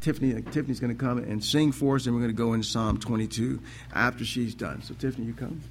Tiffany's going to come and sing for us, and we're going to go into Psalm 22 after she's done. So, Tiffany, you come.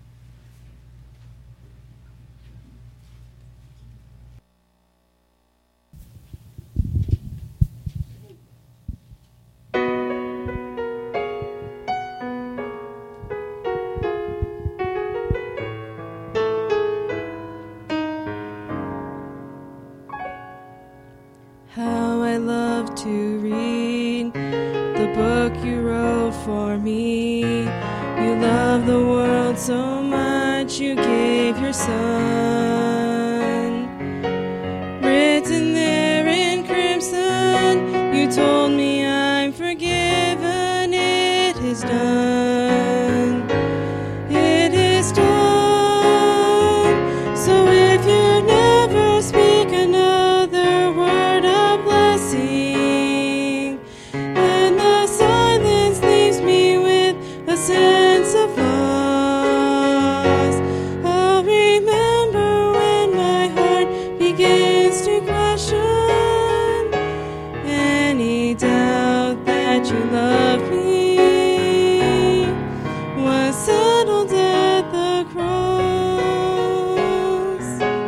How I love to read the book you wrote for me. You love the world so much you gave your son. Written there in crimson, you told me I'm forgiven. It is done. It is done. So if you never speak another word of blessing, and the silence leaves me with a sense of loss, I'll remember when my heart begins to question any doubt that you love me was settled at the cross.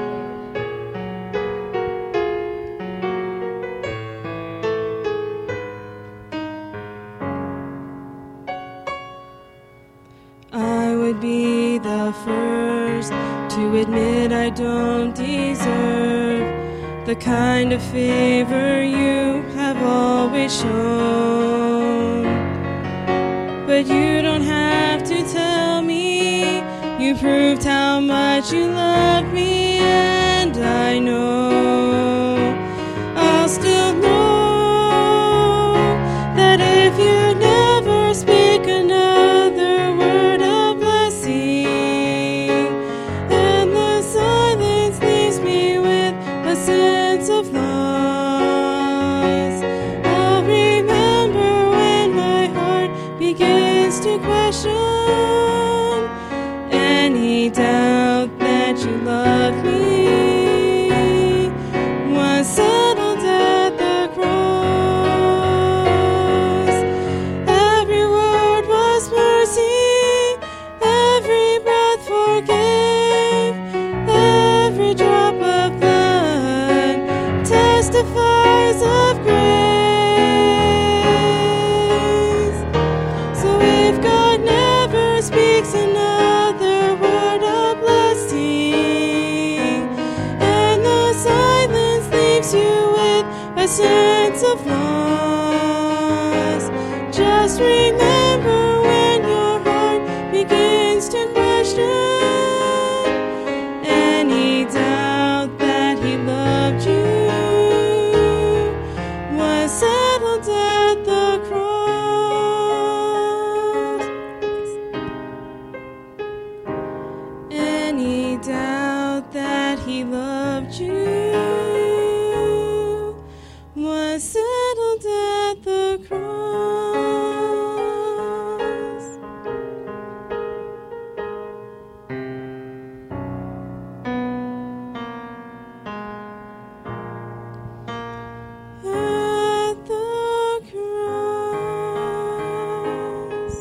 I would be the first to admit I don't deserve the kind of favor you have always shown. But you don't have to tell me. You proved how much you love me, and I know I'll still know that if you never speak another word of blessing, and the silence leaves me with a sense of loss, I'll remember when my heart begins to question any doubt that you love me was settled at the cross. Every word was mercy, every breath forgave, every drop of blood testifies of grace. So if God never speaks another word of blessing, and the silence leaves you with a sense of loss, just remember when your heart begins to question any doubt that he loved you was settled at the cross. Any doubt that he loved you was settled at the cross. At the cross.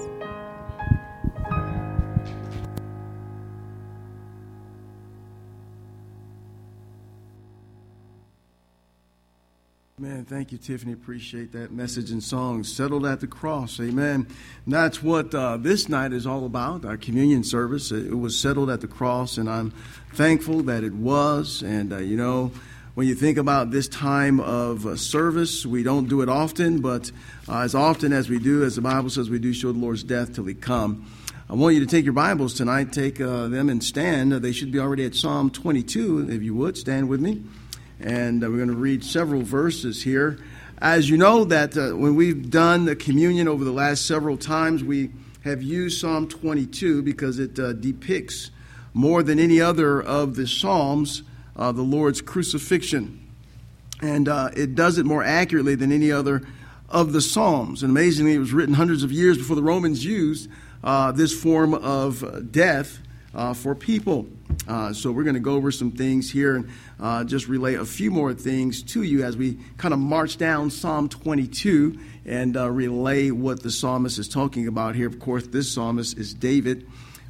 Man, thank you, Tiffany. Appreciate that message and song, Settled at the Cross. Amen. And that's what this night is all about, our communion service. It was settled at the cross, and I'm thankful that it was. And, when you think about this time of service, we don't do it often, but as often as we do, as the Bible says, we do show the Lord's death till he come. I want you to take your Bibles tonight, take them and stand. They should be already at Psalm 22, if you would. Stand with me. And we're going to read several verses here. As you know that when we've done the communion over the last several times, we have used Psalm 22 because it depicts more than any other of the Psalms the Lord's crucifixion. And it does it more accurately than any other of the Psalms. And amazingly, it was written hundreds of years before the Romans used this form of death for people. So we're going to go over some things here and just relay a few more things to you as we kind of march down Psalm 22 and relay what the psalmist is talking about here. Of course, this psalmist is David.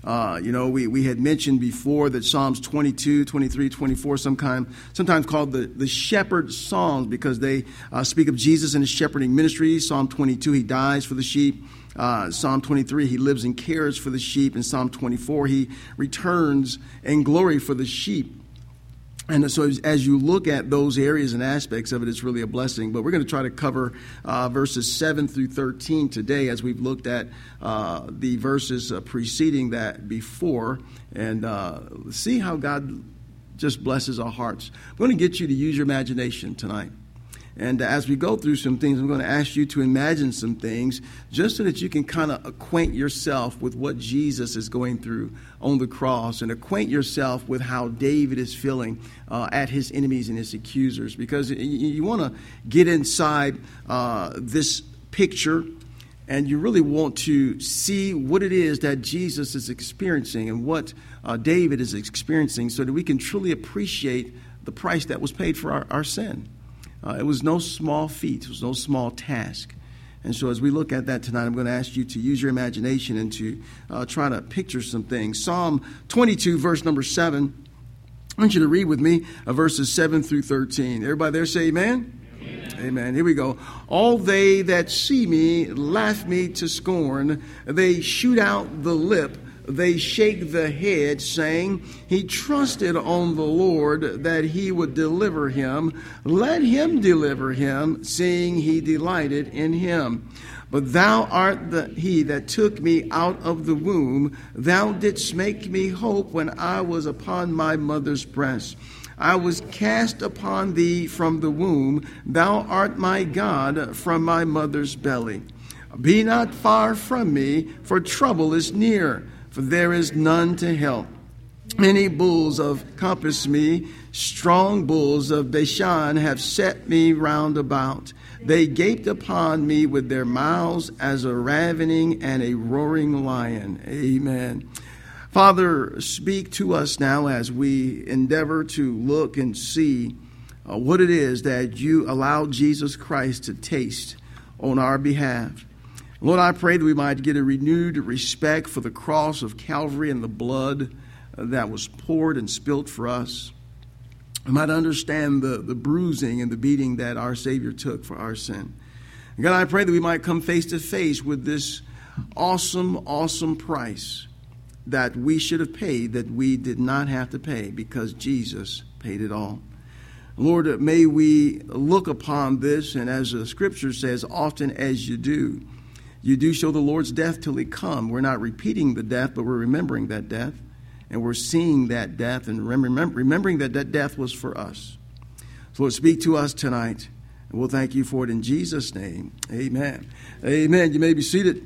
We had mentioned before that Psalms 22, 23, 24, sometimes called the shepherd psalms because they speak of Jesus and his shepherding ministry. Psalm 22, he dies for the sheep. Psalm 23, he lives and cares for the sheep. In Psalm 24, he returns in glory for the sheep. And so as you look at those areas and aspects of it, it's really a blessing. But we're going to try to cover verses 7 through 13 today as we've looked at the verses preceding that before and see how God just blesses our hearts. I'm going to get you to use your imagination tonight. And as we go through some things, I'm going to ask you to imagine some things just so that you can kind of acquaint yourself with what Jesus is going through on the cross and acquaint yourself with how David is feeling at his enemies and his accusers. Because you want to get inside this picture and you really want to see what it is that Jesus is experiencing and what David is experiencing so that we can truly appreciate the price that was paid for our sin. It was no small feat. It was no small task. And so as we look at that tonight, I'm going to ask you to use your imagination and to try to picture some things. Psalm 22, verse number 7. I want you to read with me verses 7 through 13. Everybody there say amen? Amen. Amen. Here we go. All they that see me laugh me to scorn. They shoot out the lip. They shake the head, saying, he trusted on the Lord that he would deliver him. Let him deliver him, seeing he delighted in him. But thou art he that took me out of the womb. Thou didst make me hope when I was upon my mother's breast. I was cast upon thee from the womb. Thou art my God from my mother's belly. Be not far from me, for trouble is near. For there is none to help. Many bulls have compassed me. Strong bulls of Bashan have set me round about. They gaped upon me with their mouths as a ravening and a roaring lion. Amen. Father, speak to us now as we endeavor to look and see what it is that you allowed Jesus Christ to taste on our behalf. Lord, I pray that we might get a renewed respect for the cross of Calvary and the blood that was poured and spilt for us. We might understand the bruising and the beating that our Savior took for our sin. And God, I pray that we might come face to face with this awesome, awesome price that we should have paid that we did not have to pay because Jesus paid it all. Lord, may we look upon this, and as the Scripture says, often as you do show the Lord's death till he come. We're not repeating the death, but we're remembering that death. And we're seeing that death and remembering that death was for us. So Lord, speak to us tonight. And we'll thank you for it in Jesus' name. Amen. Amen. You may be seated.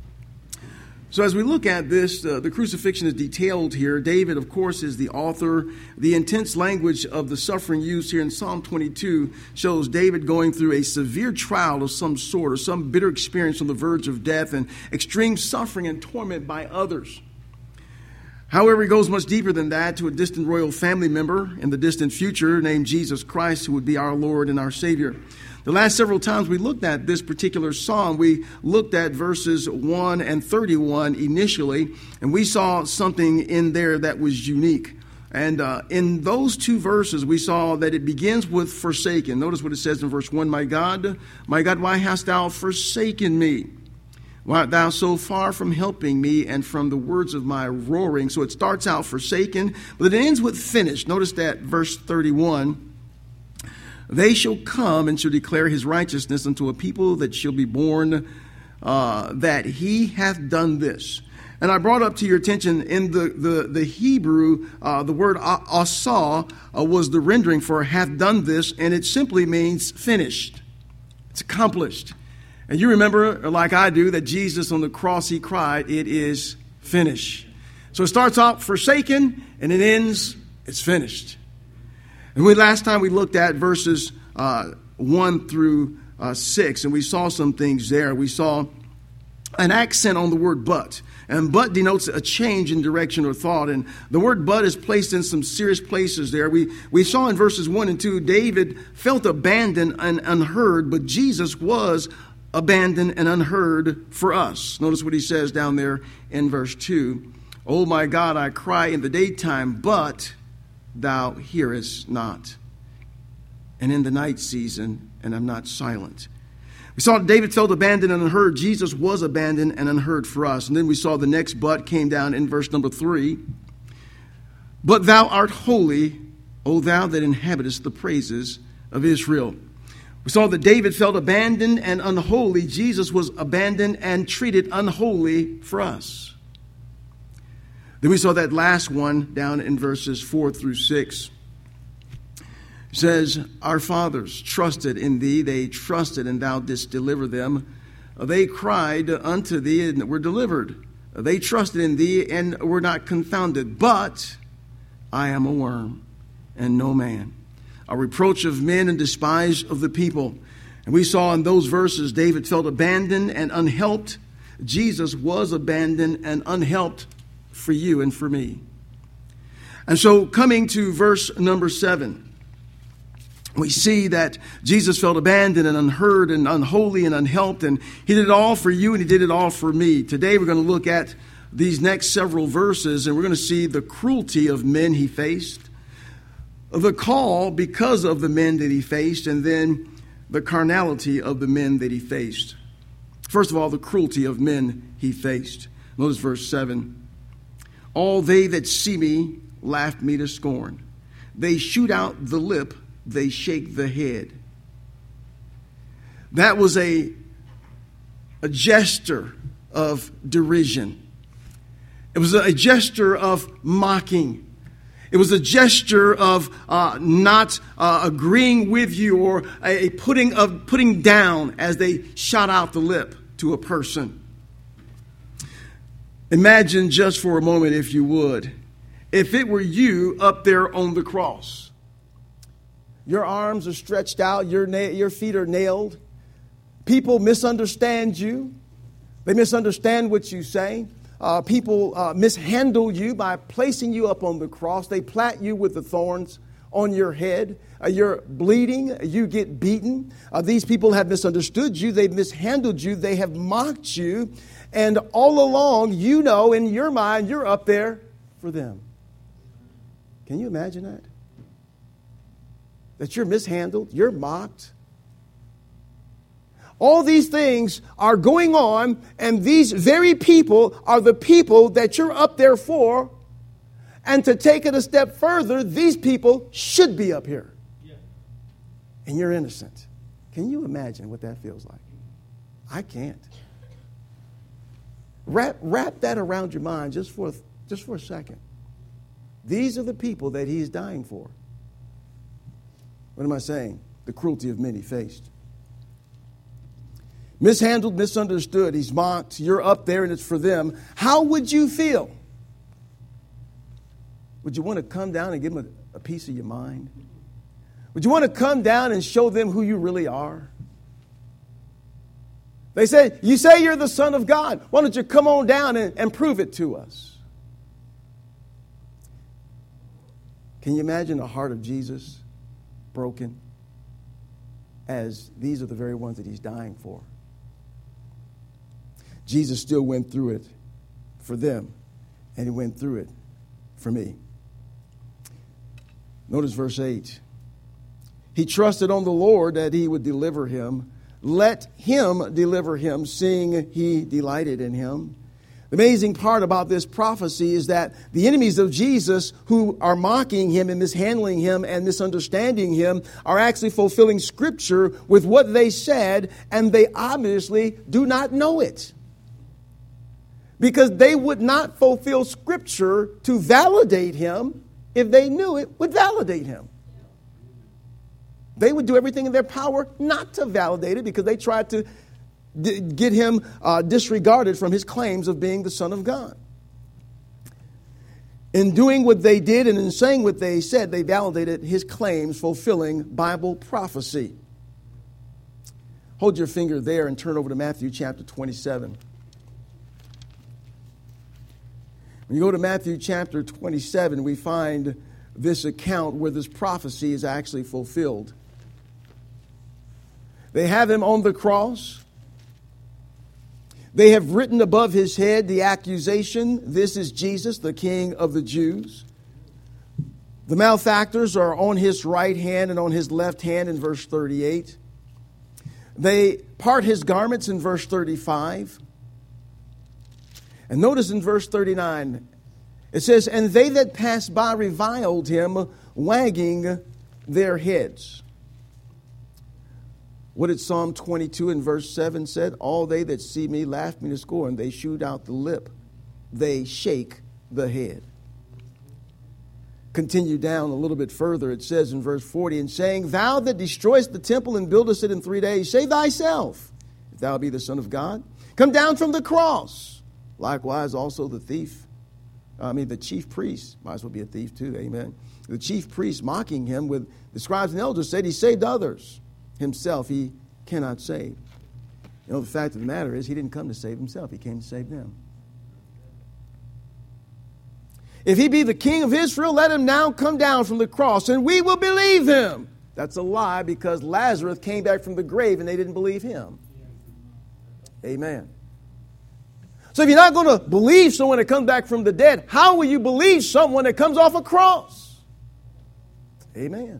So as we look at this, the crucifixion is detailed here. David, of course, is the author. The intense language of the suffering used here in Psalm 22 shows David going through a severe trial of some sort or some bitter experience on the verge of death and extreme suffering and torment by others. However, he goes much deeper than that to a distant royal family member in the distant future named Jesus Christ, who would be our Lord and our Savior. The last several times we looked at this particular psalm, we looked at verses 1 and 31 initially, and we saw something in there that was unique. And in those two verses, we saw that it begins with forsaken. Notice what it says in verse 1, my God, why hast thou forsaken me? Why art thou so far from helping me and from the words of my roaring? So it starts out forsaken, but it ends with finished. Notice that verse 31. They shall come and shall declare his righteousness unto a people that shall be born, that he hath done this. And I brought up to your attention in the Hebrew, the word asah was the rendering for hath done this, and it simply means finished. It's accomplished. And you remember, like I do, that Jesus on the cross, he cried, it is finished. So it starts out forsaken, and it ends, it's finished. And last time we looked at verses 1 through 6, and we saw some things there. We saw an accent on the word but. And but denotes a change in direction or thought. And the word but is placed in some serious places there. We saw in verses 1 and 2, David felt abandoned and unheard, but Jesus was abandoned and unheard for us. Notice what he says down there in verse 2. Oh my God, I cry in the daytime, but thou hearest not. And in the night season, and I'm not silent. We saw David felt abandoned and unheard. Jesus was abandoned and unheard for us. And then we saw the next but came down in verse number 3. But thou art holy, O thou that inhabitest the praises of Israel. We saw that David felt abandoned and unholy. Jesus was abandoned and treated unholy for us. Then we saw that last one down in verses 4 through 6. It says, our fathers trusted in thee, they trusted, and thou didst deliver them. They cried unto thee, and were delivered. They trusted in thee, and were not confounded. But I am a worm, and no man, a reproach of men, and despise of the people. And we saw in those verses, David felt abandoned and unhelped. Jesus was abandoned and unhelped for you and for me. And so coming to verse number 7, we see that Jesus felt abandoned and unheard and unholy and unhelped, and he did it all for you and he did it all for me. Today we're going to look at these next several verses, and we're going to see the cruelty of men he faced, the call because of the men that he faced, and then the carnality of the men that he faced. First of all, the cruelty of men he faced. Notice verse 7. All they that see me laugh me to scorn. They shoot out the lip, they shake the head. That was a gesture of derision. It was a gesture of mocking. It was a gesture of not agreeing with you, or a putting down as they shot out the lip to a person. Imagine just for a moment, if you would, if it were you up there on the cross. Your arms are stretched out. Your feet are nailed. People misunderstand you. They misunderstand what you say. People mishandle you by placing you up on the cross. They plait you with the thorns on your head. You're bleeding. You get beaten. These people have misunderstood you. They've mishandled you. They have mocked you. And all along, you know, in your mind, you're up there for them. Can you imagine that? That you're mishandled, you're mocked. All these things are going on, and these very people are the people that you're up there for. And to take it a step further, these people should be up here. Yeah. And you're innocent. Can you imagine what that feels like? I can't. Wrap that around your mind just for a second. These are the people that he's dying for. What am I saying? The cruelty of men he faced. Mishandled, misunderstood. He's mocked. You're up there and it's for them. How would you feel? Would you want to come down and give them a piece of your mind? Would you want to come down and show them who you really are? They say, you say you're the Son of God. Why don't you come on down and prove it to us? Can you imagine the heart of Jesus broken, as these are the very ones that he's dying for? Jesus still went through it for them, and he went through it for me. Notice verse 8. He trusted on the Lord that he would deliver him. Let him deliver him, seeing he delighted in him. The amazing part about this prophecy is that the enemies of Jesus, who are mocking him and mishandling him and misunderstanding him, are actually fulfilling Scripture with what they said, and they obviously do not know it. Because they would not fulfill Scripture to validate him if they knew it would validate him. They would do everything in their power not to validate it, because they tried to get him disregarded from his claims of being the Son of God. In doing what they did and in saying what they said, they validated his claims, fulfilling Bible prophecy. Hold your finger there and turn over to Matthew chapter 27. When you go to Matthew chapter 27, we find this account where this prophecy is actually fulfilled. They have him on the cross. They have written above his head the accusation, "This is Jesus, the King of the Jews." The malefactors are on his right hand and on his left hand in verse 38. They part his garments in verse 35. And notice in verse 39, it says, "And they that passed by reviled him, wagging their heads." What did Psalm 22 and verse 7 said? "All they that see me laugh me to scorn. They shoot out the lip. They shake the head." Continue down a little bit further. It says in verse 40, "And saying, Thou that destroyest the temple and buildest it in 3 days, save thyself, if thou be the Son of God. Come down from the cross. Likewise also the chief priest," might as well be a thief too, amen. "The chief priest mocking him with the scribes and elders said, He saved others. Himself he cannot save." You know, the fact of the matter is he didn't come to save himself. He came to save them. "If he be the King of Israel, let him now come down from the cross, and we will believe him." That's a lie, because Lazarus came back from the grave and they didn't believe him. Amen. So if you're not going to believe someone that comes back from the dead, how will you believe someone that comes off a cross? Amen.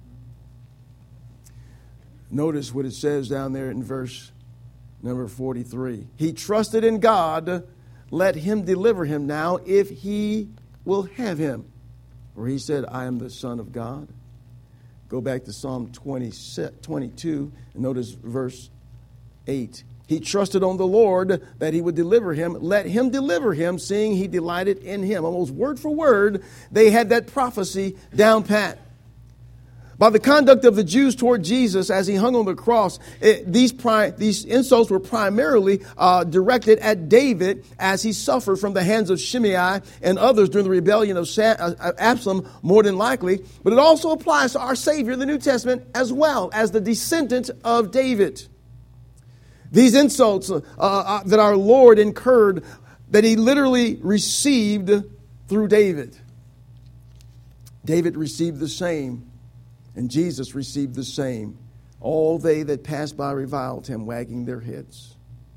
Notice what it says down there in verse number 43. "He trusted in God. Let him deliver him now, if he will have him. For he said, I am the Son of God." Go back to Psalm 22 and notice verse 8. "He trusted on the Lord that he would deliver him. Let him deliver him, seeing he delighted in him." Almost word for word, they had that prophecy down pat. By the conduct of the Jews toward Jesus as he hung on the cross, these insults were primarily directed at David as he suffered from the hands of Shimei and others during the rebellion of Absalom, more than likely. But it also applies to our Savior in the New Testament as well, as the descendant of David. These insults that our Lord incurred, that he literally received through David. David received the same. And Jesus received the same. "All they that passed by reviled him, wagging their heads."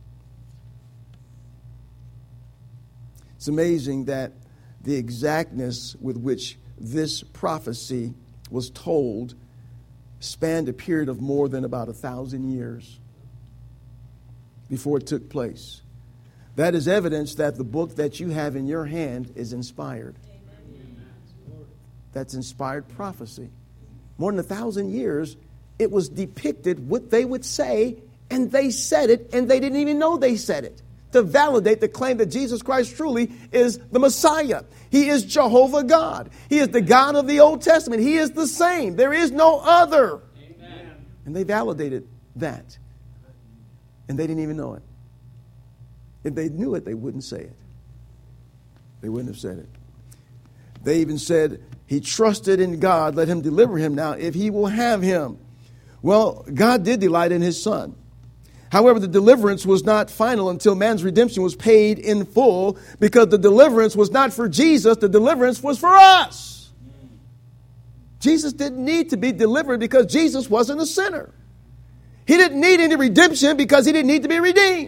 It's amazing that the exactness with which this prophecy was told spanned a period of more than about 1,000 years before it took place. That is evidence that the book that you have in your hand is inspired. That's inspired prophecy. More than 1,000 years, it was depicted what they would say, and they said it, and they didn't even know they said it, to validate the claim that Jesus Christ truly is the Messiah. He is Jehovah God. He is the God of the Old Testament. He is the same. There is no other. Amen. And they validated that. And they didn't even know it. If they knew it, they wouldn't say it. They wouldn't have said it. They even said, "He trusted in God. Let him deliver him now, if he will have him." Well, God did delight in his Son. However, the deliverance was not final until man's redemption was paid in full, because the deliverance was not for Jesus. The deliverance was for us. Jesus didn't need to be delivered because Jesus wasn't a sinner. He didn't need any redemption because he didn't need to be redeemed.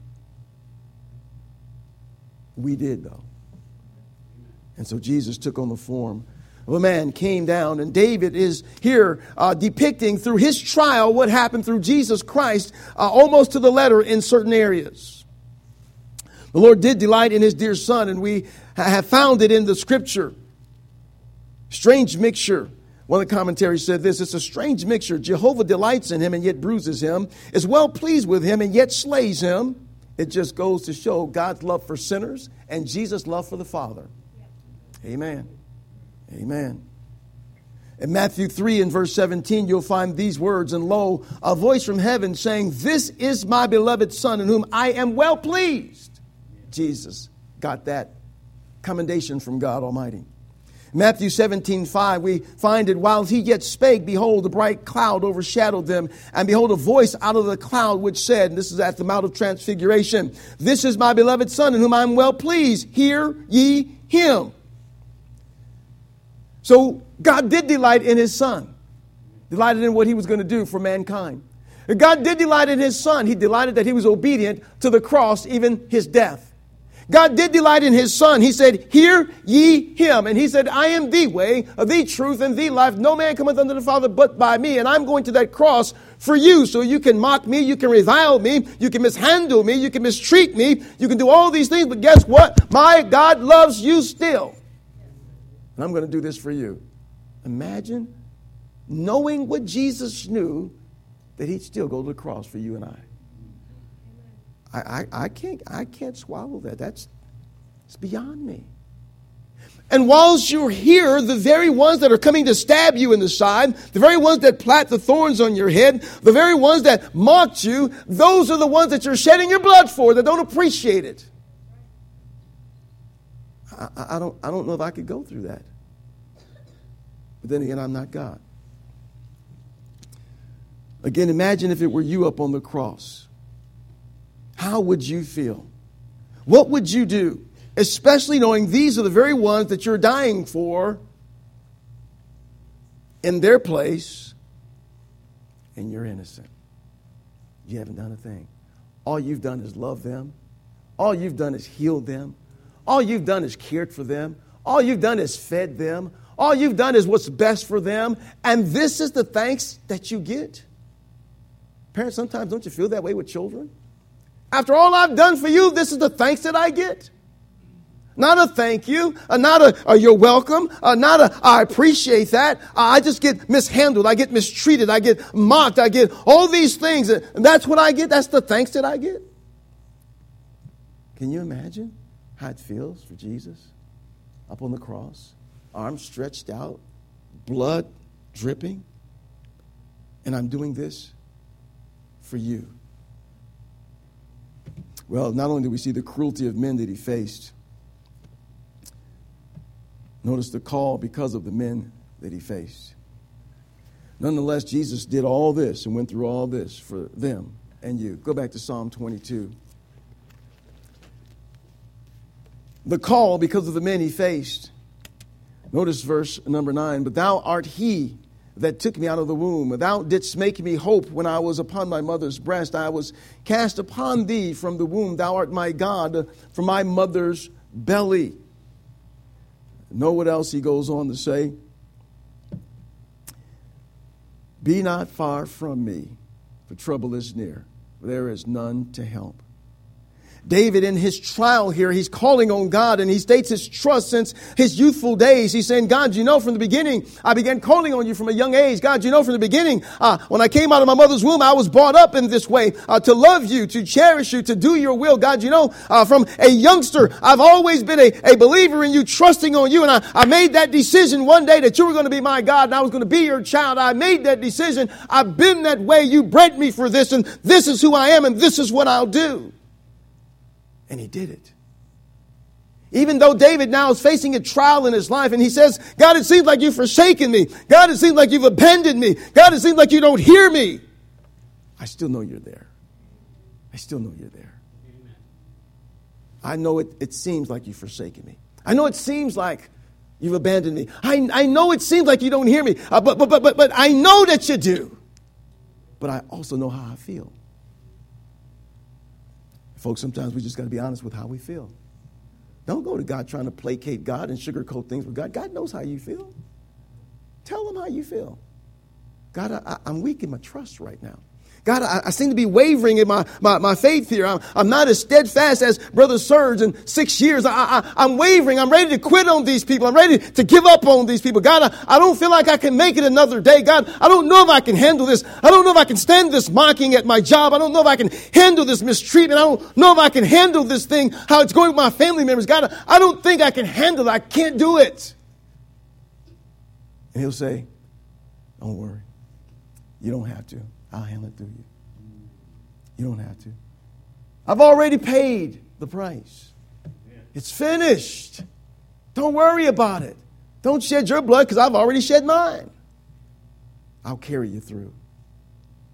We did, though. And so Jesus took on the form of a man, came down, and David is here depicting through his trial what happened through Jesus Christ, almost to the letter in certain areas. The Lord did delight in his dear Son, and we have found it in the Scripture. Strange mixture. One of the commentaries said this: "It's a strange mixture. Jehovah delights in him and yet bruises him, is well pleased with him and yet slays him." It just goes to show God's love for sinners and Jesus' love for the Father. Amen. Amen. In Matthew 3 and verse 17, you'll find these words, "And lo, a voice from heaven saying, This is my beloved Son, in whom I am well pleased." Jesus got that commendation from God Almighty. Matthew 17:5, we find it, "While he yet spake, behold, a bright cloud overshadowed them. And behold, a voice out of the cloud which said," and this is at the Mount of Transfiguration, "This is my beloved Son, in whom I am well pleased. Hear ye him. So God did delight in his Son. Delighted in what he was going to do for mankind. God did delight in his Son. He delighted that he was obedient to the cross, even his death. God did delight in his Son. He said, hear ye him. And he said, I am the way, the truth, and the life. No man cometh unto the Father but by me. And I'm going to that cross for you. So you can mock me, you can revile me, you can mishandle me, you can mistreat me, you can do all these things. But guess what? My God loves you still. And I'm going to do this for you. Imagine knowing what Jesus knew, that he'd still go to the cross for you and I. I can't swallow that. It's beyond me. And whilst you're here, the very ones that are coming to stab you in the side, the very ones that plant the thorns on your head, the very ones that mocked you, those are the ones that you're shedding your blood for, that don't appreciate it. I don't know if I could go through that. But then again, I'm not God. Again, imagine if it were you up on the cross. How would you feel? What would you do? Especially knowing these are the very ones that you're dying for in their place, and you're innocent. You haven't done a thing. All you've done is love them. All you've done is heal them. All you've done is cared for them. All you've done is fed them. All you've done is what's best for them. And this is the thanks that you get. Parents, sometimes don't you feel that way with children? After all I've done for you, this is the thanks that I get. Not a thank you, not a you're welcome, not a I appreciate that. I just get mishandled, I get mistreated, I get mocked, I get all these things. And that's what I get. That's the thanks that I get. Can you imagine how it feels for Jesus up on the cross, arms stretched out, blood dripping, and I'm doing this for you? Well, not only do we see the cruelty of men that he faced, notice the call because of the men that he faced. Nonetheless, Jesus did all this and went through all this for them and you. Go back to Psalm 22. The call because of the men he faced. Notice verse number 9. But thou art he that took me out of the womb. Thou didst make me hope when I was upon my mother's breast. I was cast upon thee from the womb. Thou art my God from my mother's belly. Know what else he goes on to say? Be not far from me, for trouble is near. There is none to help. David, in his trial here, he's calling on God, and he states his trust since his youthful days. He's saying, God, you know, from the beginning, I began calling on you from a young age. God, you know, from the beginning, when I came out of my mother's womb, I was brought up in this way, to love you, to cherish you, to do your will. God, you know, from a youngster, I've always been a believer in you, trusting on you. And I made that decision one day that you were going to be my God and I was going to be your child. I made that decision. I've been that way. You bred me for this, and this is who I am, and this is what I'll do. And he did it. Even though David now is facing a trial in his life, and he says, God, it seems like you've forsaken me. God, it seems like you've abandoned me. God, it seems like you don't hear me. I still know you're there. I still know you're there. Amen. I know it seems like you've forsaken me. I know it seems like you've abandoned me. I know it seems like you don't hear me. But I know that you do. But I also know how I feel. Folks, sometimes we just got to be honest with how we feel. Don't go to God trying to placate God and sugarcoat things with God. God knows how you feel. Tell him how you feel. God, I'm weak in my trust right now. God, I seem to be wavering in my faith here. I'm not as steadfast as Brother Serge in 6 years. I'm wavering. I'm ready to quit on these people. I'm ready to give up on these people. God, I don't feel like I can make it another day. God, I don't know if I can handle this. I don't know if I can stand this mocking at my job. I don't know if I can handle this mistreatment. I don't know if I can handle this thing, how it's going with my family members. God, I don't think I can handle it. I can't do it. And he'll say, don't worry. You don't have to. I'll handle it through you. You don't have to. I've already paid the price. It's finished. Don't worry about it. Don't shed your blood because I've already shed mine. I'll carry you through.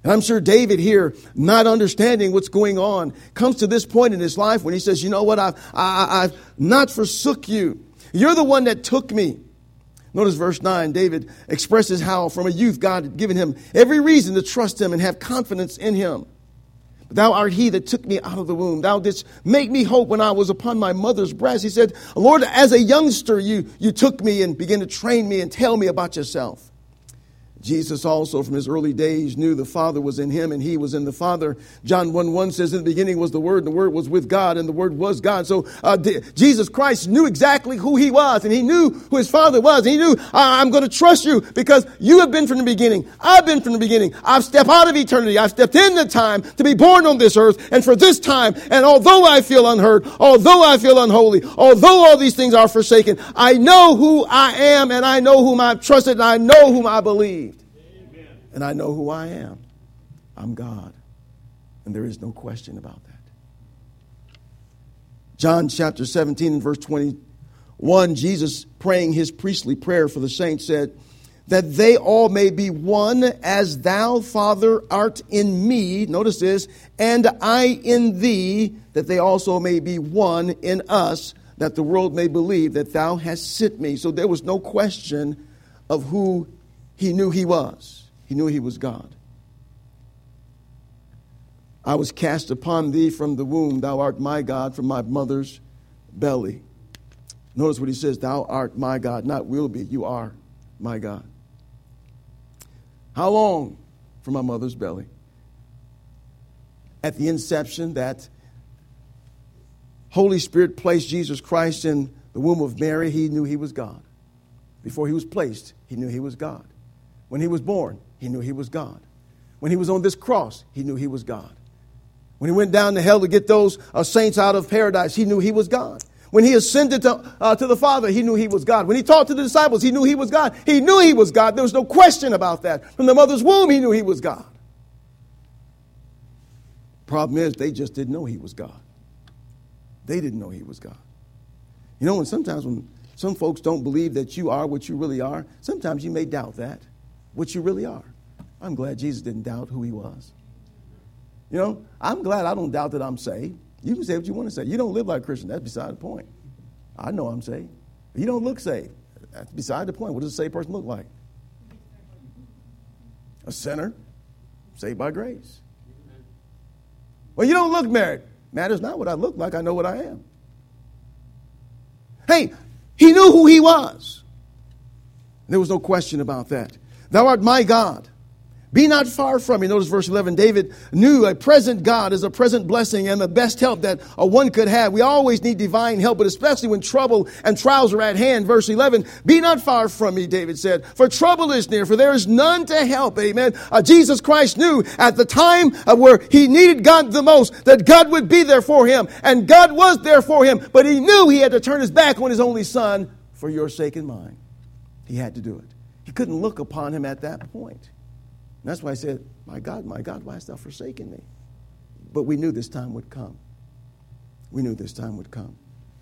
And I'm sure David here, not understanding what's going on, comes to this point in his life when he says, you know what, I've not forsook you. You're the one that took me. Notice verse 9, David expresses how from a youth God had given him every reason to trust him and have confidence in him. Thou art he that took me out of the womb. Thou didst make me hope when I was upon my mother's breast. He said, Lord, as a youngster, you took me and began to train me and tell me about yourself. Jesus also from his early days knew the Father was in him and he was in the Father. John 1:1 says, in the beginning was the Word, and the Word was with God, and the Word was God. So Jesus Christ knew exactly who he was, and he knew who his Father was. And he knew, I'm going to trust you because you have been from the beginning. I've been from the beginning. I've stepped out of eternity. I've stepped into time to be born on this earth, and for this time. And although I feel unheard, although I feel unholy, although all these things are forsaken, I know who I am, and I know whom I've trusted, and I know whom I believed. And I know who I am. I'm God. And there is no question about that. John chapter 17 and verse 21, Jesus praying his priestly prayer for the saints said, that they all may be one as thou, Father, art in me. Notice this. And I in thee, that they also may be one in us, that the world may believe that thou hast sent me. So there was no question of who he knew he was. He knew he was God. I was cast upon thee from the womb. Thou art my God from my mother's belly. Notice what he says. Thou art my God. Not will be. You are my God. How long? From my mother's belly. At the inception, that Holy Spirit placed Jesus Christ in the womb of Mary, he knew he was God. Before he was placed, he knew he was God. When he was born, he knew he was God. When he was on this cross, he knew he was God. When he went down to hell to get those saints out of paradise, he knew he was God. When he ascended to the Father, he knew he was God. When he talked to the disciples, he knew he was God. He knew he was God. There was no question about that. From the mother's womb, he knew he was God. Problem is, they just didn't know he was God. They didn't know he was God. You know, and sometimes when some folks don't believe that you are what you really are, sometimes you may doubt that, what you really are. I'm glad Jesus didn't doubt who he was. You know, I'm glad I don't doubt that I'm saved. You can say what you want to say. You don't live like a Christian. That's beside the point. I know I'm saved. You don't look saved. That's beside the point. What does a saved person look like? A sinner saved by grace. Well, you don't look married. Matters not what I look like. I know what I am. Hey, he knew who he was. There was no question about that. Thou art my God. Be not far from me. Notice verse 11. David knew a present God is a present blessing and the best help that one could have. We always need divine help, but especially when trouble and trials are at hand. Verse 11. Be not far from me, David said, for trouble is near, for there is none to help. Amen. Jesus Christ knew at the time where he needed God the most that God would be there for him. And God was there for him. But he knew he had to turn his back on his only son for your sake and mine. He had to do it. He couldn't look upon him at that point. And that's why I said, my God, why hast thou forsaken me? But we knew this time would come. We knew this time would come.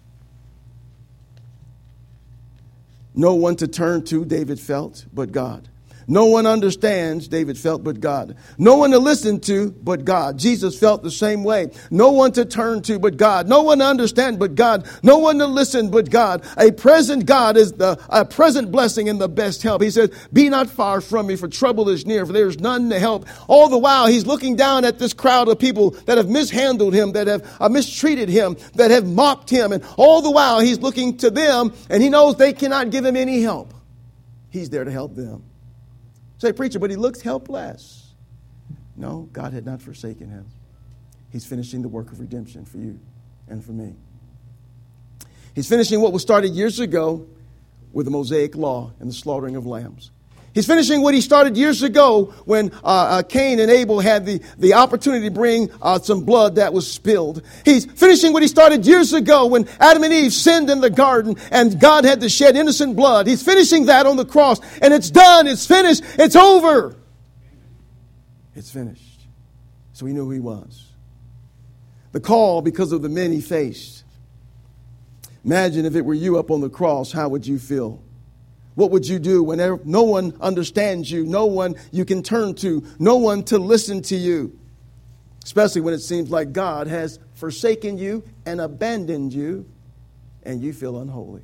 No one to turn to, David felt, but God. No one understands, David felt, but God. No one to listen to, but God. Jesus felt the same way. No one to turn to, but God. No one to understand, but God. No one to listen, but God. A present God is a present blessing and the best help. He says, be not far from me, for trouble is near, for there is none to help. All the while, he's looking down at this crowd of people that have mishandled him, that have mistreated him, that have mocked him. And all the while, he's looking to them, and he knows they cannot give him any help. He's there to help them. Say, preacher, but he looks helpless. No, God had not forsaken him. He's finishing the work of redemption for you and for me. He's finishing what was started years ago with the Mosaic law and the slaughtering of lambs. He's finishing what he started years ago when Cain and Abel had the opportunity to bring some blood that was spilled. He's finishing what he started years ago when Adam and Eve sinned in the garden and God had to shed innocent blood. He's finishing that on the cross. And it's done. It's finished. It's over. It's finished. So he knew who he was. The call because of the men he faced. Imagine if it were you up on the cross, how would you feel? What would you do whenever no one understands you, no one you can turn to, no one to listen to you? Especially when it seems like God has forsaken you and abandoned you and you feel unholy.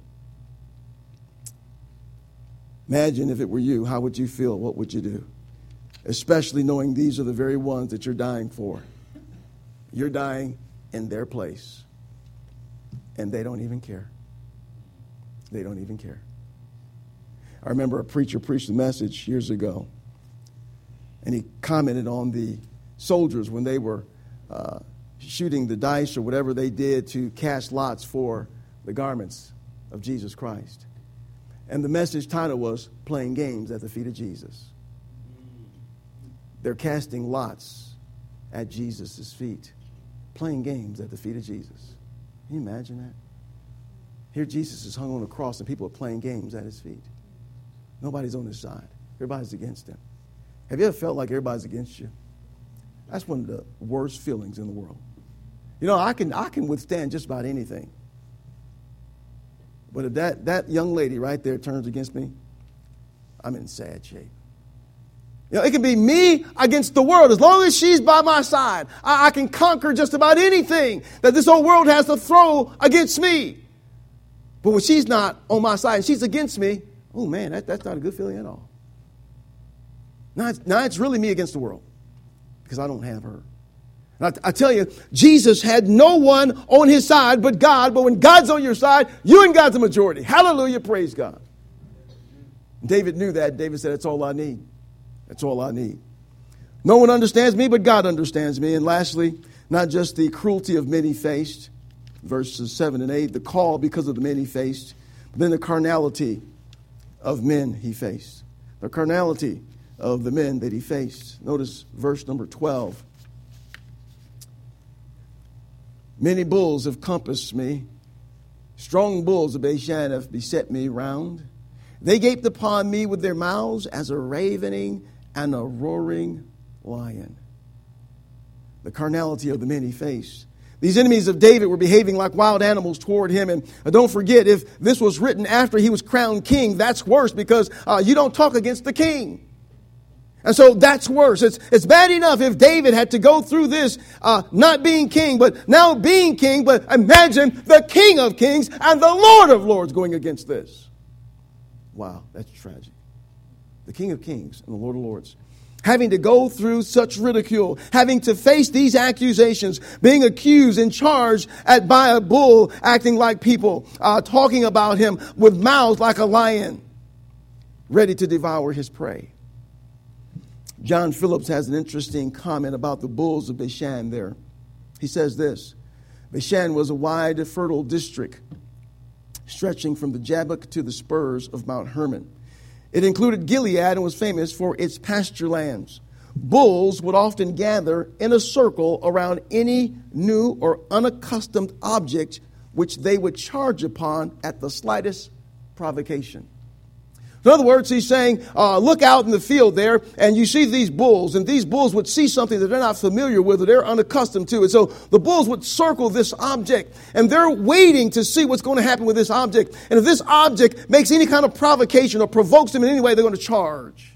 Imagine if it were you, how would you feel? What would you do? Especially knowing these are the very ones that you're dying for. You're dying in their place. And they don't even care. They don't even care. I remember a preacher preached a message years ago, and he commented on the soldiers when they were shooting the dice or whatever they did to cast lots for the garments of Jesus Christ. And the message title was Playing Games at the Feet of Jesus. They're casting lots at Jesus' feet, playing games at the feet of Jesus. Can you imagine that? Here Jesus is hung on a cross and people are playing games at his feet. Nobody's on his side. Everybody's against him. Have you ever felt like everybody's against you? That's one of the worst feelings in the world. You know, I can withstand just about anything. But if that young lady right there turns against me, I'm in sad shape. You know, it can be me against the world. As long as she's by my side, I can conquer just about anything that this whole world has to throw against me. But when she's not on my side and she's against me, oh man, that's not a good feeling at all. Now it's really me against the world because I don't have her. And I tell you, Jesus had no one on his side but God. But when God's on your side, you and God's the majority. Hallelujah, praise God. David knew that. David said, that's all I need. That's all I need. No one understands me, but God understands me. And lastly, not just the cruelty of men he faced, verses 7 and 8, the call because of the men he faced, but then the carnality of men he faced. The carnality of the men that he faced. Notice verse number 12. Many bulls have compassed me. Strong bulls of Bashan have beset me round. They gaped upon me with their mouths as a ravening and a roaring lion. The carnality of the men he faced. These enemies of David were behaving like wild animals toward him. And don't forget, if this was written after he was crowned king, that's worse because you don't talk against the king. And so that's worse. It's bad enough if David had to go through this not being king, but now being king. But imagine the King of Kings and the Lord of Lords going against this. Wow, that's tragic. The King of Kings and the Lord of Lords. Having to go through such ridicule, having to face these accusations, being accused and charged by a bull, acting like people, talking about him with mouths like a lion, ready to devour his prey. John Phillips has an interesting comment about the bulls of Bashan there. He says this: Bashan was a wide, fertile district stretching from the Jabbok to the spurs of Mount Hermon. It included Gilead and was famous for its pasture lands. Bulls would often gather in a circle around any new or unaccustomed object which they would charge upon at the slightest provocation. In other words, he's saying, look out in the field there, and you see these bulls, and these bulls would see something that they're not familiar with or they're unaccustomed to. And so the bulls would circle this object, and they're waiting to see what's going to happen with this object. And if this object makes any kind of provocation or provokes them in any way, they're going to charge.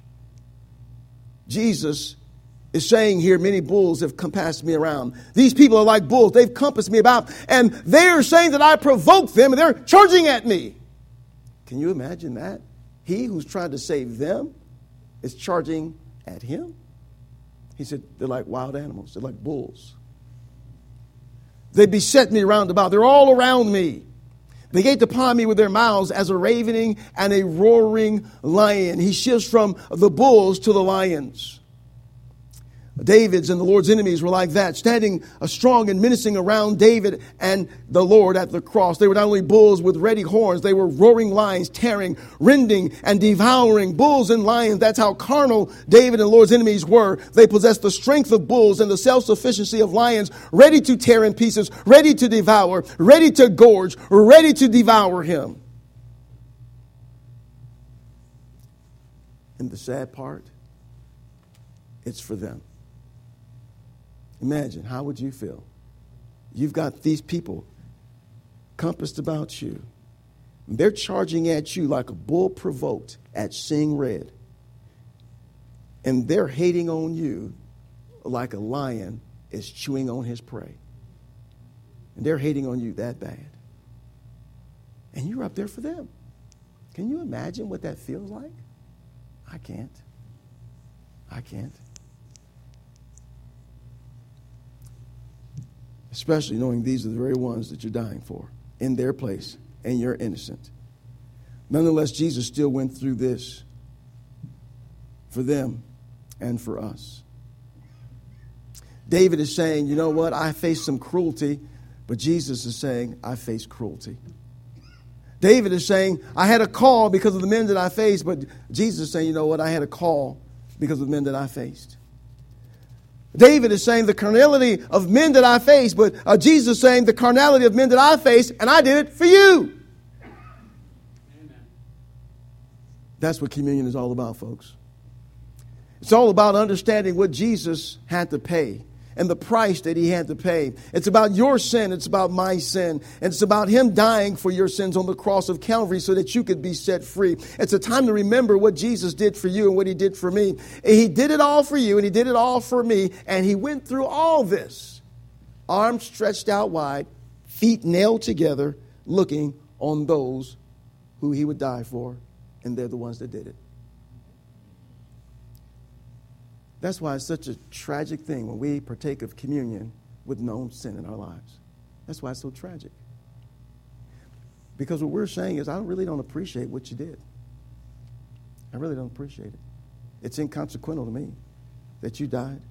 Jesus is saying here, many bulls have compassed me around. These people are like bulls. They've compassed me about, and they're saying that I provoked them, and they're charging at me. Can you imagine that? He who's trying to save them is charging at him. He said, they're like wild animals. They're like bulls. They beset me round about. They're all around me. They gaped upon me with their mouths as a ravening and a roaring lion. He shifts from the bulls to the lions. David's and the Lord's enemies were like that, standing strong and menacing around David and the Lord at the cross. They were not only bulls with ready horns, they were roaring lions, tearing, rending, and devouring. Bulls and lions, that's how carnal David and the Lord's enemies were. They possessed the strength of bulls and the self-sufficiency of lions, ready to tear in pieces, ready to devour, ready to gorge, ready to devour him. And the sad part, it's for them. Imagine, how would you feel? You've got these people compassed about you. They're charging at you like a bull provoked at seeing red. And they're hating on you like a lion is chewing on his prey. And they're hating on you that bad. And you're up there for them. Can you imagine what that feels like? I can't. Especially knowing these are the very ones that you're dying for in their place, and you're innocent. Nonetheless, Jesus still went through this for them and for us. David is saying, you know what? I faced some cruelty, but Jesus is saying, I faced cruelty. David is saying, I had a call because of the men that I faced, but Jesus is saying, you know what? I had a call because of the men that I faced. David is saying the carnality of men that I faced, but Jesus is saying the carnality of men that I faced, and I did it for you. Amen. That's what communion is all about, folks. It's all about understanding what Jesus had to pay and the price that he had to pay. It's about your sin. It's about my sin. And it's about him dying for your sins on the cross of Calvary so that you could be set free. It's a time to remember what Jesus did for you and what he did for me. He did it all for you and he did it all for me. And he went through all this, arms stretched out wide, feet nailed together, looking on those who he would die for. And they're the ones that did it. That's why it's such a tragic thing when we partake of communion with known sin in our lives. That's why it's so tragic. Because what we're saying is, I really don't appreciate what you did. I really don't appreciate it. It's inconsequential to me that you died.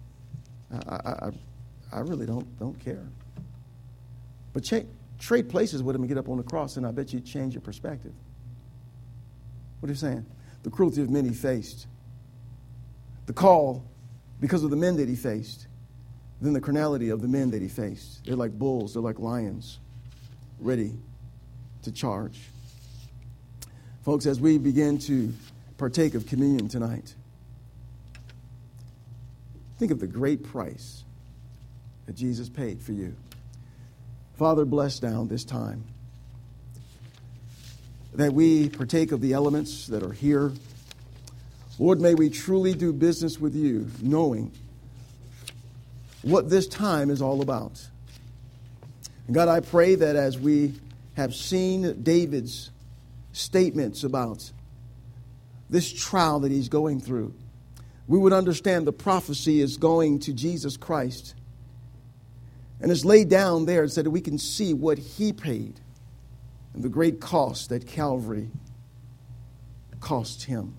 I really don't care. But trade places with him and get up on the cross, and I bet you change your perspective. What are you saying? The cruelty of men he faced. The call because of the men that he faced. Then the carnality of the men that he faced. They're like bulls. They're like lions ready to charge. Folks, as we begin to partake of communion tonight, think of the great price that Jesus paid for you. Father, bless now this time that we partake of the elements that are here. Lord, may we truly do business with you, knowing what this time is all about. And God, I pray that as we have seen David's statements about this trial that he's going through, we would understand the prophecy is going to Jesus Christ. And it's laid down there so that we can see what he paid and the great cost that Calvary cost him.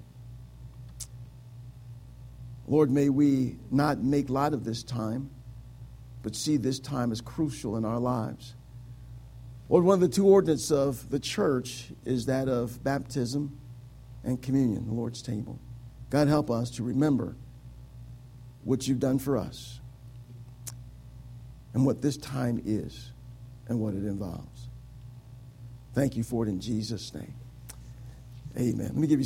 Lord, may we not make light of this time, but see this time as crucial in our lives. Lord, one of the two ordinances of the church is that of baptism and communion, the Lord's table. God, help us to remember what you've done for us and what this time is and what it involves. Thank you for it in Jesus' name. Amen. Let me give you